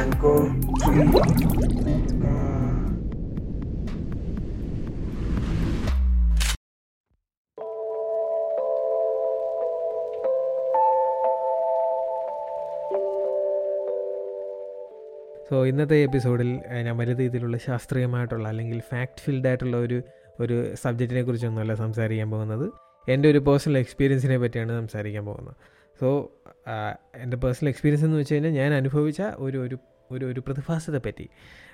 Tango 3. So ഇന്നത്തെ എപ്പിസോഡിൽ ഞാൻ വലിയ രീതിയിലുള്ള ശാസ്ത്രീയമായിട്ടുള്ള അല്ലെങ്കിൽ ഫാക്ട് ഫിൽഡ് ആയിട്ടുള്ള ഒരു സബ്ജക്റ്റിനെ കുറിച്ചൊന്നുമല്ല സംസാരിക്കാൻ പോകുന്നത്. എൻ്റെ ഒരു പേഴ്സണൽ എക്സ്പീരിയൻസിനെ പറ്റിയാണ് സംസാരിക്കാൻ പോകുന്നത്. സോ എൻ്റെ പേഴ്സണൽ എക്സ്പീരിയൻസ് എന്ന് വെച്ച് കഴിഞ്ഞാൽ ഞാൻ അനുഭവിച്ച ഒരു പ്രതിഭാസത്തെ പറ്റി,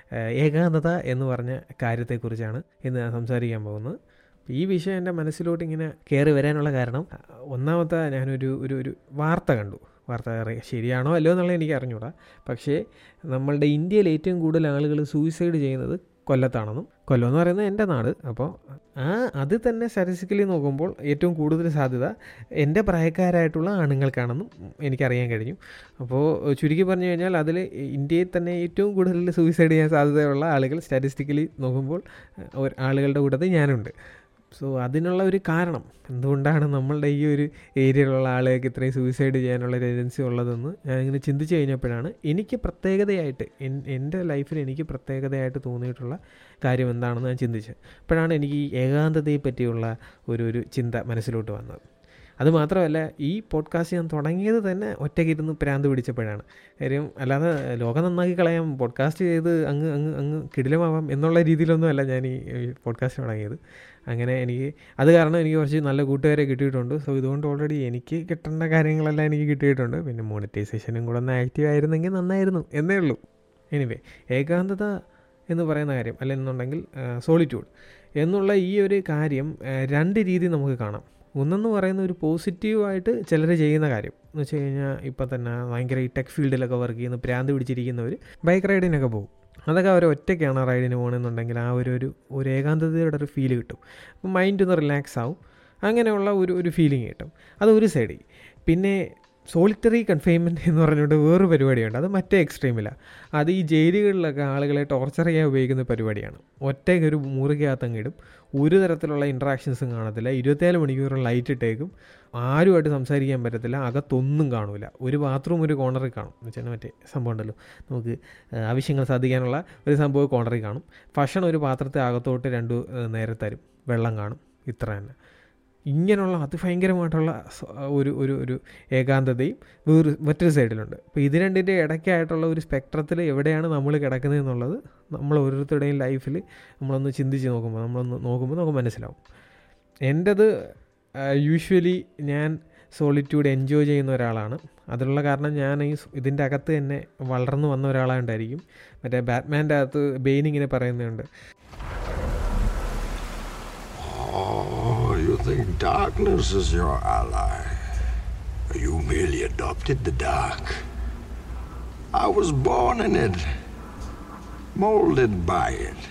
ഏകാന്തത എന്ന് പറഞ്ഞ കാര്യത്തെക്കുറിച്ചാണ് ഇന്ന് ഞാൻ സംസാരിക്കാൻ പോകുന്നത്. ഈ വിഷയം എൻ്റെ മനസ്സിലോട്ട് ഇങ്ങനെ കയറി വരാനുള്ള കാരണം, ഒന്നാമത്തെ ഞാനൊരു വാർത്ത കണ്ടു. വാർത്ത ശരിയാണോ അല്ലയോ എന്നുള്ളത് എനിക്ക് അറിഞ്ഞൂടാ. പക്ഷേ നമ്മളുടെ ഇന്ത്യയിൽ ഏറ്റവും കൂടുതൽ ആളുകൾ സൂയിസൈഡ് ചെയ്യുന്നത് കൊല്ലത്താണെന്നും, കൊല്ലം എന്ന് പറയുന്നത് എൻ്റെ നാട്. അപ്പോൾ അത് തന്നെ സ്റ്റാറ്റിസ്റ്റിക്കലി നോക്കുമ്പോൾ ഏറ്റവും കൂടുതൽ സാധ്യത എൻ്റെ പ്രായക്കാരായിട്ടുള്ള ആണുങ്ങൾക്കാണെന്നും എനിക്കറിയാൻ കഴിഞ്ഞു. അപ്പോൾ ചുരുക്കി പറഞ്ഞു കഴിഞ്ഞാൽ അതിൽ ഇന്ത്യയിൽ തന്നെ ഏറ്റവും കൂടുതൽ സൂയിസൈഡ് ചെയ്യാൻ സാധ്യതയുള്ള ആളുകൾ സ്റ്റാറ്റിസ്റ്റിക്കലി നോക്കുമ്പോൾ ആളുകളുടെ കൂട്ടത്തിൽ ഞാനുണ്ട്. സോ അതിനുള്ള ഒരു കാരണം എന്തുകൊണ്ടാണ് നമ്മളുടെ ഈ ഒരു ഏരിയയിലുള്ള ആളുകൾക്ക് ഇത്രയും സൂയിസൈഡ് ചെയ്യാനുള്ള ടെൻഡൻസി ഉള്ളതെന്ന് ഞാനിങ്ങനെ ചിന്തിച്ച് കഴിഞ്ഞപ്പോഴാണ് എനിക്ക് പ്രത്യേകതയായിട്ട് എൻ്റെ ലൈഫിൽ എനിക്ക് പ്രത്യേകതയായിട്ട് തോന്നിയിട്ടുള്ള കാര്യം എന്താണെന്ന് ഞാൻ ചിന്തിച്ചത്. അപ്പോഴാണ് എനിക്ക് ഈ ഏകാന്തതയെ പറ്റിയുള്ള ഒരു ചിന്ത മനസ്സിലോട്ട് വന്നത്. അതുമാത്രമല്ല, ഈ പോഡ്കാസ്റ്റ് ഞാൻ തുടങ്ങിയത് തന്നെ ഒറ്റയ്ക്കിരുന്ന് പ്രാന്ത് പിടിച്ചപ്പോഴാണ്. കാര്യം അല്ലാതെ ലോകം നന്നാക്കി കളയാം, പോഡ്കാസ്റ്റ് ചെയ്ത് അങ്ങ് കിടിലമാവാം എന്നുള്ള രീതിയിലൊന്നും അല്ല ഞാൻ ഈ പോഡ്കാസ്റ്റ് തുടങ്ങിയത്. അങ്ങനെ അത് കാരണം എനിക്ക് കുറച്ച് നല്ല കൂട്ടുകാരെ കിട്ടിയിട്ടുണ്ട്. സോ ഇതുകൊണ്ട് ഓൾറെഡി എനിക്ക് കിട്ടേണ്ട കാര്യങ്ങളെല്ലാം എനിക്ക് കിട്ടിയിട്ടുണ്ട്. പിന്നെ മോണിറ്റൈസേഷനും കൂടെ ഒന്ന് ആക്റ്റീവ് ആയിരുന്നെങ്കിൽ നന്നായിരുന്നു എന്നേ ഉള്ളൂ. എനിവേ, ഏകാന്തത എന്ന് പറയുന്ന കാര്യം അല്ലെന്നുണ്ടെങ്കിൽ സോളിറ്റ്യൂഡ് എന്നുള്ള ഈ ഒരു കാര്യം രണ്ട് രീതി നമുക്ക് കാണാം. ഒന്നെന്ന് പറയുന്ന ഒരു പോസിറ്റീവായിട്ട് ചിലർ ചെയ്യുന്ന കാര്യം എന്ന് വെച്ച് കഴിഞ്ഞാൽ, ഇപ്പം തന്നെ ഭയങ്കര ഈ ടെക് ഫീൽഡിലൊക്കെ വർക്ക് ചെയ്യുന്ന പ്രാന്ത് പിടിച്ചിരിക്കുന്നവർ ബൈക്ക് റൈഡിനൊക്കെ പോകും. അതൊക്കെ അവർ ഒറ്റയ്ക്കാണ് റൈഡിന് പോകണമെന്നുണ്ടെങ്കിൽ ആ ഒരു ഏകാന്തതയുടെ ഒരു ഫീല് കിട്ടും. അപ്പം മൈൻഡ് ഒന്ന് റിലാക്സ് ആവും. അങ്ങനെയുള്ള ഒരു ഫീലിംഗ് കിട്ടും. അത് ഒരു സൈഡിൽ. പിന്നെ സോളിറ്ററി കൺഫൈൻമെൻറ്റ് എന്ന് പറഞ്ഞുകൊണ്ട് വേറൊരു പരിപാടിയുണ്ട്. അത് മറ്റേ എക്സ്ട്രീമിലാണ്. അത് ഈ ജയിലുകളിലൊക്കെ ആളുകളെ ടോർച്ചർ ചെയ്യാൻ ഉപയോഗിക്കുന്ന പരിപാടിയാണ്. ഒറ്റയ്ക്ക് ഒരു മുറിക്കകത്തങ്ങിടും, ഒരു തരത്തിലുള്ള ഇൻട്രാക്ഷൻസും കാണത്തില്ല, 24 മണിക്കൂറും ലൈറ്റ് ഇട്ടേക്കും, ആരുമായിട്ട് സംസാരിക്കാൻ പറ്റത്തില്ല, അകത്തൊന്നും കാണൂല, ഒരു ബാത്റൂം ഒരു കോർണറിൽ കാണും. എന്ന് വെച്ചാൽ മറ്റേ സംഭവം ഉണ്ടല്ലോ, നമുക്ക് ആവശ്യങ്ങൾ സാധിക്കാനുള്ള ഒരു സംഭവം കോർണറിൽ കാണും. ഭക്ഷണം ഒരു പാത്രത്തെ അകത്തോട്ട് 2 നേരം തരും, വെള്ളം കാണും, ഇത്ര തന്നെ. ഇങ്ങനെയുള്ള അതിഭയങ്കരമായിട്ടുള്ള ഒരു ഏകാന്തതയും മറ്റൊരു സൈഡിലുണ്ട്. അപ്പോൾ ഇത് രണ്ടിൻ്റെ ഇടയ്ക്കായിട്ടുള്ള ഒരു സ്പെക്ട്രത്തിൽ എവിടെയാണ് നമ്മൾ കിടക്കുന്നത് എന്നുള്ളത് നമ്മൾ ഓരോരുത്തരുടെയും ലൈഫിൽ നമ്മളൊന്ന് ചിന്തിച്ച് നോക്കുമ്പോൾ നമുക്ക് മനസ്സിലാവും. എൻ്റേത് യൂഷ്വലി ഞാൻ സോളിറ്റ്യൂഡ് എൻജോയ് ചെയ്യുന്ന ഒരാളാണ്. അതിനുള്ള കാരണം ഞാൻ ഇതിൻ്റെ അകത്ത് തന്നെ വളർന്നു വന്ന ഒരാളായിട്ടായിരിക്കും. മറ്റേ ബാറ്റ്മാൻ്റെ അകത്ത് ബെയിൻ ഇങ്ങനെ പറയുന്നുണ്ട്, You think darkness is your ally? You merely adopted the dark. I was born in it, molded by it.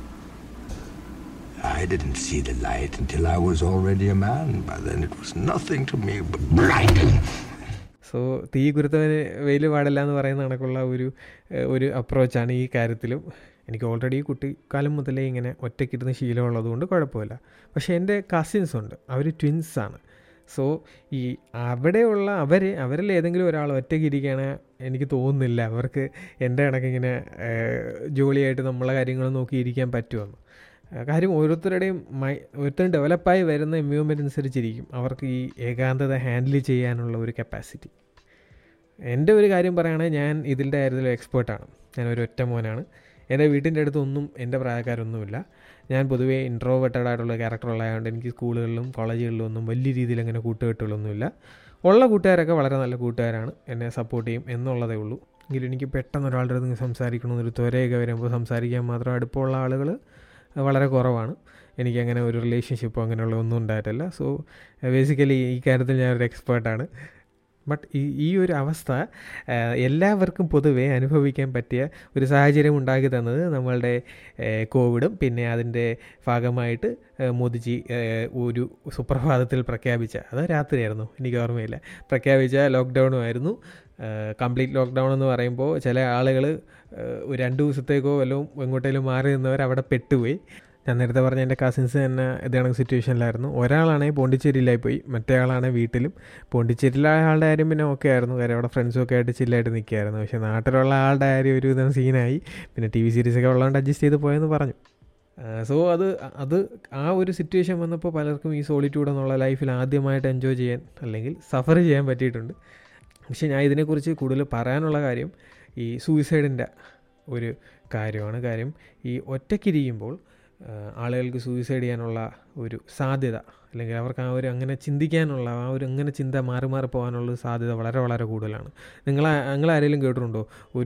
I didn't see the light until I was already a man. By then it was nothing to me but blinding. So തീ കുരുത്തവന് വെയിൽ പാടില്ല എന്ന് പറയുന്ന കണക്കുള്ള ഒരു അപ്രോച്ചാണ് ഈ കാര്യത്തിലും. എനിക്ക് ഓൾറെഡി കുട്ടിക്കാലം മുതലേ ഇങ്ങനെ ഒറ്റയ്ക്കിരുന്ന് ശീലമുള്ളത് കൊണ്ട് കുഴപ്പമില്ല. പക്ഷേ എൻ്റെ കസിൻസ് ഉണ്ട്, അവർ ട്വിൻസാണ്. സോ ഈ അവിടെയുള്ള അവരിൽ ഏതെങ്കിലും ഒരാൾ ഒറ്റയ്ക്ക് ഇരിക്കുകയാണെങ്കിൽ എനിക്ക് തോന്നുന്നില്ല അവർക്ക് എൻ്റെ കണക്കിങ്ങനെ ജോലിയായിട്ട് നമ്മളെ കാര്യങ്ങൾ നോക്കിയിരിക്കാൻ പറ്റുമെന്ന്. കാര്യം ഓരോരുത്തരും ഡെവലപ്പായി വരുന്ന എൻവയോൺമെൻറ്റ് അനുസരിച്ചിരിക്കും അവർക്ക് ഈ ഏകാന്തത ഹാൻഡിൽ ചെയ്യാനുള്ള ഒരു കപ്പാസിറ്റി. എൻ്റെ ഒരു കാര്യം പറയുകയാണെങ്കിൽ, ഞാൻ ഇതിൻ്റെ കാര്യത്തിൽ എക്സ്പേർട്ടാണ്. ഞാനൊരു ഒറ്റ മോനാണ്. എൻ്റെ വീട്ടിൻ്റെ അടുത്തൊന്നും എൻ്റെ പ്രായക്കാരൊന്നുമില്ല. ഞാൻ പൊതുവേ ഇൻട്രോവേർട്ടഡ് ആയിട്ടുള്ള ക്യാരക്ടറുള്ളതായതുകൊണ്ട് എനിക്ക് സ്കൂളുകളിലും കോളേജുകളിലും ഒന്നും വലിയ രീതിയിൽ അങ്ങനെ കൂട്ടുകെട്ടുകളൊന്നുമില്ല. ഉള്ള കൂട്ടുകാരൊക്കെ വളരെ നല്ല കൂട്ടുകാരാണ്, എന്നെ സപ്പോർട്ട് ചെയ്യും എന്നുള്ളതേ ഉള്ളൂ. എങ്കിലും എനിക്ക് പെട്ടെന്ന് ഒരാളുടെ അടുത്ത് സംസാരിക്കണമെന്നൊരു ത്വരയൊക്കെ വരുമ്പോൾ സംസാരിക്കാൻ മാത്രം അടുപ്പമുള്ള ആളുകൾ വളരെ കുറവാണ്. എനിക്കങ്ങനെ ഒരു റിലേഷൻഷിപ്പോ അങ്ങനെയുള്ള ഒന്നും ഉണ്ടായിട്ടില്ല. സോ ബേസിക്കലി ഈ കാര്യത്തിൽ ഞാനൊരു എക്സ്പേർട്ടാണ്. ബട്ട് ഈ ഒരു അവസ്ഥ എല്ലാവർക്കും പൊതുവെ അനുഭവിക്കാൻ പറ്റിയ ഒരു സാഹചര്യം ഉണ്ടാക്കി തന്നത് നമ്മളുടെ കോവിഡും പിന്നെ അതിൻ്റെ ഭാഗമായിട്ട് മോദിജി ഒരു സുപ്രഭാതത്തിൽ പ്രഖ്യാപിച്ച, അത് രാത്രിയായിരുന്നു എനിക്ക് ഓർമ്മയില്ല, പ്രഖ്യാപിച്ച ലോക്ക്ഡൗണും ആയിരുന്നു. കംപ്ലീറ്റ് ലോക്ക്ഡൗൺ എന്ന് പറയുമ്പോൾ ചില ആളുകൾ 2 ദിവസത്തേക്കോ വല്ലതും എങ്ങോട്ടേലും മാറി നിന്നവർ അവിടെ പെട്ടുപോയി. ഞാൻ നേരത്തെ പറഞ്ഞ എൻ്റെ കസിൻസ് തന്നെ ഇതാണ് സിറ്റുവേഷനിലായിരുന്നു. ഒരാളാണെങ്കിൽ പോണ്ടിച്ചേരിയിലായി പോയി, മറ്റേ ആളാണെങ്കിൽ വീട്ടിലും. പോണ്ടിച്ചേരിയിലെ ആളുടെ കാര്യം പിന്നെ ഓക്കെ ആയിരുന്നു, കാര്യം അവിടെ ഫ്രണ്ട്സൊക്കെ ആയിട്ട് ചില്ലായിട്ട് നിൽക്കുകയായിരുന്നു. പക്ഷേ നാട്ടിലുള്ള ആളുടെ കാര്യം ഒരു വിധം സീനായി. പിന്നെ TV സീരീസൊക്കെ ഉള്ളതുകൊണ്ട് അഡ്ജസ്റ്റ് ചെയ്ത് പോയെന്ന് പറഞ്ഞു. സോ അത് ആ ഒരു സിറ്റുവേഷൻ വന്നപ്പോൾ പലർക്കും ഈ സോളിറ്റ്യൂഡ് എന്നുള്ള ലൈഫിൽ ആദ്യമായിട്ട് എൻജോയ് ചെയ്യാൻ അല്ലെങ്കിൽ സഫർ ചെയ്യാൻ പറ്റിയിട്ടുണ്ട്. പക്ഷേ ഞാൻ ഇതിനെക്കുറിച്ച് കൂടുതൽ പറയാനുള്ള കാര്യം ഈ സൂയിസൈഡിൻ്റെ ഒരു കാര്യമാണ്. കാര്യം ഈ ഒറ്റയ്ക്കിരിക്കുമ്പോൾ ആളുകൾക്ക് സൂയിസൈഡ് ചെയ്യാനുള്ള ഒരു സാധ്യത, അല്ലെങ്കിൽ അവർക്ക് അങ്ങനെ ചിന്തിക്കാനുള്ള അങ്ങനെ ചിന്ത മാറി പോകാനുള്ള സാധ്യത വളരെ വളരെ കൂടുതലാണ്. നിങ്ങളാരെങ്കിലും കേട്ടിട്ടുണ്ടോ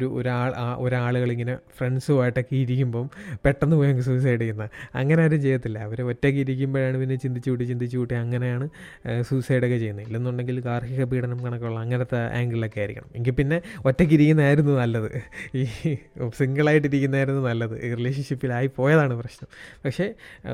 ഒരാളുകളിങ്ങനെ ഫ്രണ്ട്സുമായിട്ടൊക്കെ ഇരിക്കുമ്പം പെട്ടെന്ന് പോയി സൂയിസൈഡ് ചെയ്യുന്ന? അങ്ങനെ ആരും ചെയ്യത്തില്ല. അവർ ഒറ്റയ്ക്ക് ഇരിക്കുമ്പോഴാണ് പിന്നെ ചിന്തിച്ചു കൂട്ടി അങ്ങനെയാണ് സൂയിസൈഡൊക്കെ ചെയ്യുന്നത്. ഇല്ലെന്നുണ്ടെങ്കിൽ ഗാർഹിക പീഡനം കണക്കുള്ള അങ്ങനത്തെ ആംഗിളിലൊക്കെ ആയിരിക്കണം. എങ്കിൽ പിന്നെ ഒറ്റയ്ക്ക് ഇരിക്കുന്നതായിരുന്നു നല്ലത്, ഈ സിംഗിളായിട്ടിരിക്കുന്നതായിരുന്നു നല്ലത്. ഈ റിലേഷൻഷിപ്പിലായി പോയതാണ് പ്രശ്നം. പക്ഷേ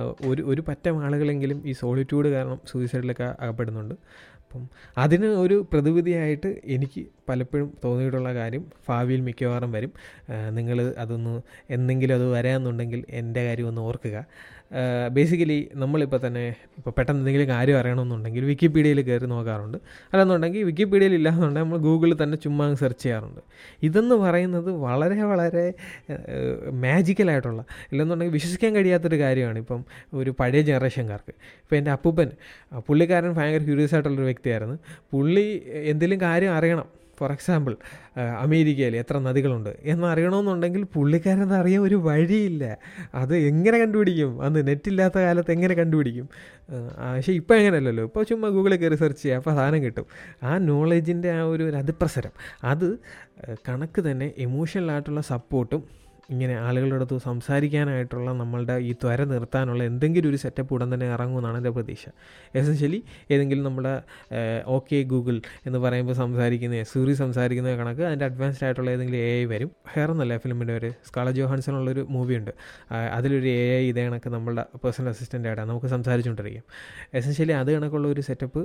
ഒരു പറ്റം ആളുകളെങ്കിലും ഈ സോളിറ്റ്യൂഡ് കാരണം സൂയിസൈഡിലൊക്കെ അകപ്പെടുന്നുണ്ട്. അപ്പം അതിന് ഒരു പ്രതിവിധിയായിട്ട് എനിക്ക് പലപ്പോഴും തോന്നിയിട്ടുള്ള കാര്യം, ഭാവിയിൽ മിക്കവാറും വരും, നിങ്ങൾ എന്തെങ്കിലും അത് വരാമെന്നുണ്ടെങ്കിൽ എൻ്റെ കാര്യം ഒന്ന് ഓർക്കുക. ബേസിക്കലി നമ്മളിപ്പോൾ തന്നെ പെട്ടെന്ന് എന്തെങ്കിലും കാര്യം അറിയണമെന്നുണ്ടെങ്കിൽ വിക്കിപീഡിയയിൽ കയറി നോക്കാറുണ്ട്. അല്ലെന്നുണ്ടെങ്കിൽ വിക്കിപീഡിയയിൽ ഇല്ലാന്നുണ്ടെങ്കിൽ നമ്മൾ ഗൂഗിളിൽ തന്നെ ചുമ്മാ സെർച്ച് ചെയ്യാറുണ്ട്. ഇതെന്ന് പറയുന്നത് വളരെ വളരെ മാജിക്കലായിട്ടുള്ള, ഇല്ലെന്നുണ്ടെങ്കിൽ വിശ്വസിക്കാൻ കഴിയാത്തൊരു കാര്യമാണ്. ഇപ്പം ഒരു പഴയ ജനറേഷൻകാർക്ക്, ഇപ്പോൾ എൻ്റെ അപ്പൂപ്പൻ, പുള്ളിക്കാരൻ ഭയങ്കര ക്യൂരിയസ് ആയിട്ടുള്ളൊരു വ്യക്തിയായിരുന്നു. പുള്ളി എന്തെങ്കിലും കാര്യം അറിയണം, ഫോർ എക്സാമ്പിൾ അമേരിക്കയിൽ എത്ര നദികളുണ്ട് എന്നറിയണമെന്നുണ്ടെങ്കിൽ പുള്ളിക്കാരത് അറിയാൻ ഒരു വഴിയില്ല. അത് എങ്ങനെ കണ്ടുപിടിക്കും? അന്ന് നെറ്റില്ലാത്ത കാലത്ത് എങ്ങനെ കണ്ടുപിടിക്കും? പക്ഷേ ഇപ്പോൾ എങ്ങനെയല്ലല്ലോ, ഇപ്പോൾ ചുമ്മാ ഗൂഗിളിൽ കയറി സെർച്ച് ചെയ്യുക, അപ്പോൾ സാധനം കിട്ടും. ആ നോളജിൻ്റെ ആ ഒരു അതിപ്രസരം, അത് കണക്ക് തന്നെ എമോഷണലായിട്ടുള്ള സപ്പോർട്ടും ഇങ്ങനെ ആളുകളുടെ അടുത്ത് സംസാരിക്കാനായിട്ടുള്ള നമ്മളുടെ ഈ ത്വര നിർത്താനുള്ള എന്തെങ്കിലും ഒരു സെറ്റപ്പ് ഉടൻ തന്നെ ഇറങ്ങുമെന്നാണ് എൻ്റെ പ്രതീക്ഷ. എസെൻഷ്യലി ഏതെങ്കിലും നമ്മുടെ ഓക്കെ ഗൂഗിൾ എന്ന് പറയുമ്പോൾ സിറി സംസാരിക്കുന്ന കണക്ക് അതിൻ്റെ അഡ്വാൻസ്ഡ് ആയിട്ടുള്ള ഏതെങ്കിലും AI വരും. ഹെയർ എന്നല്ല ഫിലിമിൻ്റെ ഒരു സ്കാർലറ്റ് ജോഹാൻസൺ ഉള്ളൊരു മൂവിയുണ്ട്, അതിലൊരു AI ഇതേ കണക്ക് നമ്മളുടെ പേഴ്സണൽ അസിസ്റ്റൻ്റ് ആയിട്ടാണ് നമുക്ക് സംസാരിച്ചുകൊണ്ടിരിക്കും. എസെൻഷ്യലി അത് കണക്കുള്ള ഒരു സെറ്റപ്പ്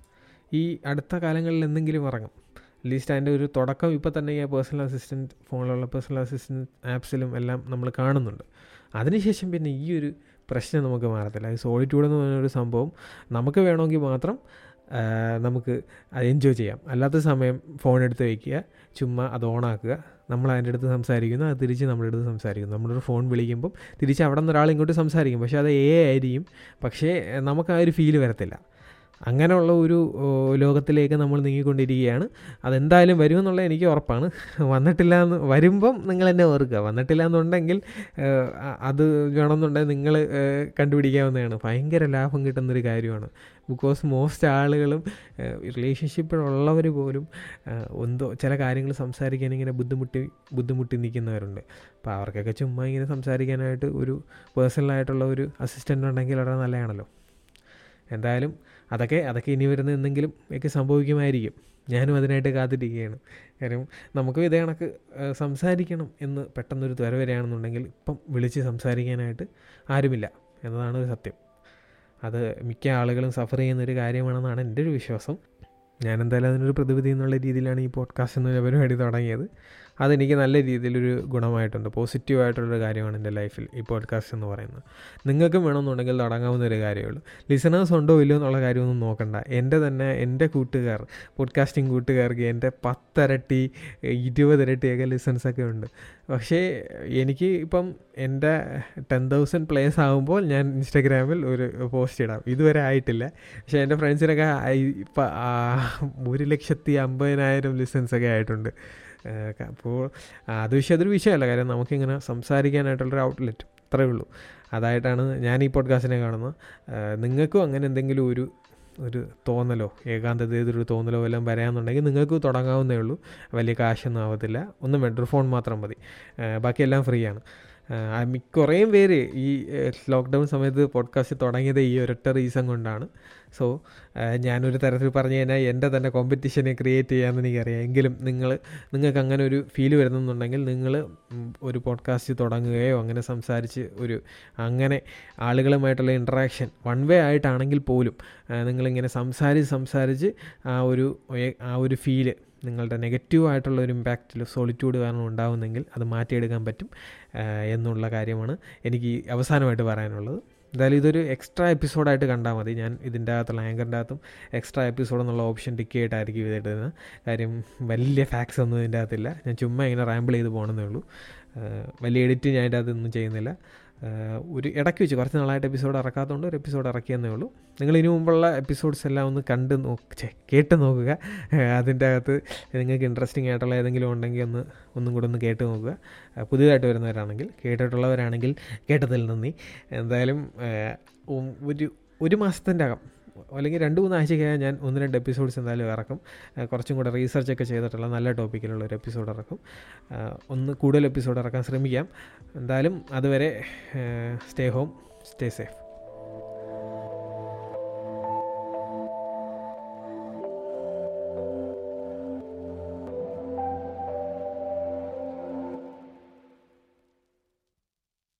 ഈ അടുത്ത കാലങ്ങളിൽ എന്തെങ്കിലും ഇറങ്ങും. അറ്റ്ലീസ്റ്റ് അതിൻ്റെ ഒരു തുടക്കം ഇപ്പോൾ തന്നെ ഈ ഫോണിലുള്ള പേഴ്സണൽ അസിസ്റ്റൻറ്റ് ആപ്സിലും എല്ലാം നമ്മൾ കാണുന്നുണ്ട്. അതിനുശേഷം പിന്നെ ഈ ഒരു പ്രശ്നം നമുക്ക് മാറത്തില്ല. ഈ സോളിറ്റ്യൂഡ് എന്ന് പറയുന്നൊരു സംഭവം നമുക്ക് വേണമെങ്കിൽ മാത്രം നമുക്ക് അത് എൻജോയ് ചെയ്യാം. അല്ലാത്ത സമയം ഫോൺ എടുത്ത് വയ്ക്കുക, ചുമ്മാ അത് ഓണാക്കുക, നമ്മൾ അതിൻ്റെ അടുത്ത് സംസാരിക്കുന്നു, അത് തിരിച്ച് നമ്മുടെ അടുത്ത് സംസാരിക്കുന്നു. നമ്മളൊരു ഫോൺ വിളിക്കുമ്പം തിരിച്ച് അവിടെ നിന്ന് ഒരാൾ ഇങ്ങോട്ട് സംസാരിക്കും, പക്ഷേ അത് AI ആയിരിക്കും. പക്ഷേ നമുക്ക് ആ ഒരു ഫീല് വരത്തില്ല. അങ്ങനെയുള്ള ഒരു ലോകത്തിലേക്ക് നമ്മൾ നീങ്ങിക്കൊണ്ടിരിക്കുകയാണ്. അതെന്തായാലും വരുമെന്നുള്ള എനിക്ക് ഉറപ്പാണ്. വരുമ്പം നിങ്ങൾ എന്നെ ഓർക്കുക. വന്നിട്ടില്ല എന്നുണ്ടെങ്കിൽ അത് വേണമെന്നുണ്ടെങ്കിൽ നിങ്ങൾ കണ്ടുപിടിക്കാവുന്നതാണ്. ഭയങ്കര ലാഭം കിട്ടുന്നൊരു കാര്യമാണ്. ബിക്കോസ് മോസ്റ്റ് ആളുകളും റിലേഷൻഷിപ്പിലുള്ളവർ പോലും ചില കാര്യങ്ങൾ സംസാരിക്കാൻ ഇങ്ങനെ ബുദ്ധിമുട്ടി നിൽക്കുന്നവരുണ്ട്. അപ്പോൾ അവർക്കൊക്കെ ചുമ്മാ ഇങ്ങനെ സംസാരിക്കാനായിട്ട് ഒരു പേഴ്സണലായിട്ടുള്ള ഒരു അസിസ്റ്റൻ്റ് ഉണ്ടെങ്കിൽ വളരെ നല്ലതാണല്ലോ. എന്തായാലും അതൊക്കെ ഇനി വരുന്ന എന്തെങ്കിലും ഒക്കെ സംഭവിക്കുമായിരിക്കും. ഞാനും അതിനായിട്ട് കാത്തിരിക്കുകയാണ്. കാര്യം നമുക്ക് ഇതേ കണക്ക് സംസാരിക്കണം എന്ന് പെട്ടെന്നൊരു ത്വര വരികയാണെന്നുണ്ടെങ്കിൽ ഇപ്പം വിളിച്ച് സംസാരിക്കാനായിട്ട് ആരുമില്ല എന്നതാണ് ഒരു സത്യം. അത് മിക്ക ആളുകളും സഫർ ചെയ്യുന്നൊരു കാര്യമാണെന്നാണ് എൻ്റെ ഒരു വിശ്വാസം. ഞാനെന്തായാലും അതിനൊരു പ്രതിവിധി എന്നുള്ള രീതിയിലാണ് ഈ പോഡ്കാസ്റ്റ് എന്ന പരിപാടി തുടങ്ങിയത്. അതെനിക്ക് നല്ല രീതിയിലൊരു ഗുണമായിട്ടുണ്ട്. പോസിറ്റീവായിട്ടുള്ളൊരു കാര്യമാണ് എൻ്റെ ലൈഫിൽ ഈ പോഡ്കാസ്റ്റ് എന്ന് പറയുന്നത്. നിങ്ങൾക്കും വേണമെന്നുണ്ടെങ്കിൽ തുടങ്ങാവുന്ന ഒരു കാര്യമേ ഉള്ളൂ. ലിസണേഴ്സ് ഉണ്ടോ ഇല്ലയോ എന്നുള്ള കാര്യമൊന്നും നോക്കണ്ട. എൻ്റെ കൂട്ടുകാർ, പോഡ്കാസ്റ്റിംഗ് കൂട്ടുകാർക്ക് എൻ്റെ 10 ഇരട്ടി 20 ഇരട്ടിയൊക്കെ ലിസൺസൊക്കെ ഉണ്ട്. പക്ഷേ എനിക്ക് ഇപ്പം എൻ്റെ 10,000 പ്ലേസ് ആകുമ്പോൾ ഞാൻ ഇൻസ്റ്റാഗ്രാമിൽ ഒരു പോസ്റ്റ് ഇടാം. ഇതുവരെ ആയിട്ടില്ല. പക്ഷേ എൻ്റെ ഫ്രണ്ട്സിനൊക്കെ ഇപ്പം 1,50,000 ലിസൺസൊക്കെ ആയിട്ടുണ്ട്. അപ്പോൾ അതൊരു വിഷയമല്ല. കാര്യം നമുക്കിങ്ങനെ സംസാരിക്കാനായിട്ടുള്ളൊരു ഔട്ട്ലെറ്റ് അത്രയേ ഉള്ളൂ. അതായിട്ടാണ് ഞാൻ ഈ പോഡ്കാസ്റ്റിനെ കാണുന്നത്. നിങ്ങൾക്കും അങ്ങനെ എന്തെങ്കിലും ഒരു തോന്നലോ ഏകാന്തതയൊരു തോന്നലോ എല്ലാം വരാമെന്നുണ്ടെങ്കിൽ നിങ്ങൾക്ക് തുടങ്ങാവുന്നേ ഉള്ളൂ. വലിയ കാശൊന്നും ആവത്തില്ല, ഒന്നും വേണ്ട, ഒരു ഫോൺ മാത്രം മതി, ബാക്കിയെല്ലാം ഫ്രീ ആണ്. കുറേ പേര് ഈ ലോക്ക്ഡൗൺ സമയത്ത് പോഡ്കാസ്റ്റ് തുടങ്ങിയത് ഈ ഒരൊറ്റ റീസൺ കൊണ്ടാണ്. സോ ഞാനൊരു തരത്തിൽ പറഞ്ഞു കഴിഞ്ഞാൽ എൻ്റെ തന്നെ കോമ്പറ്റീഷനെ ക്രിയേറ്റ് ചെയ്യാമെന്ന് എനിക്കറിയാം. എങ്കിലും നിങ്ങൾക്ക് അങ്ങനെ ഒരു ഫീൽ വരുന്നുണ്ടെങ്കിൽ നിങ്ങൾ ഒരു പോഡ്കാസ്റ്റ് തുടങ്ങുകയോ അങ്ങനെ സംസാരിച്ച് അങ്ങനെ ആളുകളുമായിട്ടുള്ള ഇൻട്രാക്ഷൻ വൺ വേ ആയിട്ടാണെങ്കിൽ പോലും നിങ്ങളിങ്ങനെ സംസാരിച്ച് ആ ഒരു ഫീല് നിങ്ങളുടെ നെഗറ്റീവായിട്ടുള്ള ഒരു ഇമ്പാക്റ്റിൽ സോളിറ്റ്യൂഡ് കാരണം ഉണ്ടാകുന്നെങ്കിൽ അത് മാറ്റിയെടുക്കാൻ പറ്റും എന്നുള്ള കാര്യമാണ് എനിക്ക് അവസാനമായിട്ട് പറയാനുള്ളത്. എന്തായാലും ഇതൊരു എക്സ്ട്രാ എപ്പിസോഡായിട്ട് കണ്ടാൽ മതി. ഞാൻ ഇതിൻ്റെ അകത്തുള്ള ആങ്കറിൻ്റെ അകത്തും എക്സ്ട്രാ എപ്പിസോഡ് എന്നുള്ള ഓപ്ഷൻ ടിക്ക് ചെയ്തിട്ടായിരിക്കും ഇതിടുന്നത്. കാര്യം വലിയ ഫാക്ട്സ് ഒന്നും ഇതിൻ്റെ അകത്തില്ല. ഞാൻ ചുമ്മാ ഇങ്ങനെ റാമ്പിൾ ചെയ്ത് പോകണമെന്നേ ഉള്ളൂ. വലിയ എഡിറ്റ് ഞാൻ ഇതിൻ്റെ അകത്തൊന്നും ചെയ്യുന്നില്ല. ഒരു ഇടയ്ക്ക് വെച്ച് കുറച്ച് നാളായിട്ട് എപ്പിസോഡ് ഇറക്കാത്തതുകൊണ്ട് ഒരു എപ്പിസോഡ് ഇറക്കിയെന്നേ ഉള്ളൂ. നിങ്ങൾ ഇനി മുമ്പുള്ള എപ്പിസോഡ്സ് എല്ലാം ഒന്ന് കേട്ട് നോക്കുക. അതിൻ്റെ അകത്ത് നിങ്ങൾക്ക് ഇൻട്രസ്റ്റിംഗ് ആയിട്ടുള്ള ഏതെങ്കിലും ഉണ്ടെങ്കിൽ ഒന്നും കൂടെ ഒന്ന് കേട്ട് നോക്കുക. പുതിയതായിട്ട് വരുന്നവരാണെങ്കിൽ, കേട്ടിട്ടുള്ളവരാണെങ്കിൽ കേട്ടതിൽ നന്ദി. എന്തായാലും ഒരു മാസത്തിൻ്റെ അകം അല്ലെങ്കിൽ 2-3 ആഴ്ചയ്ക്കായി ഞാൻ 1-2 എപ്പിസോഡ്സ് എന്തായാലും ഇറക്കും. കുറച്ചും കൂടെ റീസർച്ചൊക്കെ ചെയ്തിട്ടുള്ള നല്ല ടോപ്പിക്കിലുള്ള ഒരു എപ്പിസോഡ് ഇറക്കും. കൂടുതൽ എപ്പിസോഡ് ഇറക്കാൻ ശ്രമിക്കാം. എന്തായാലും അതുവരെ സ്റ്റേ ഹോം, സ്റ്റേ സേഫ്.